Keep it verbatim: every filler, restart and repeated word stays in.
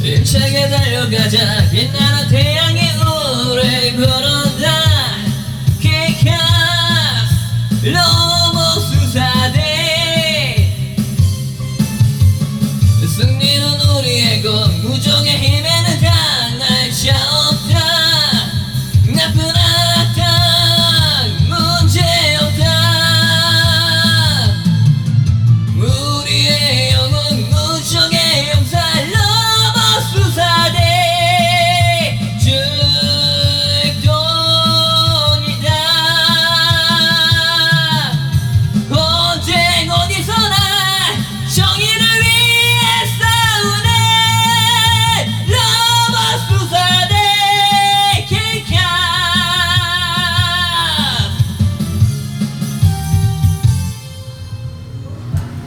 힘차게 달려가자. 빛나는 태양의 오래 걸어다. K-Cast 로봇 수사대. 승리는 우리의 것. 무정의 힘에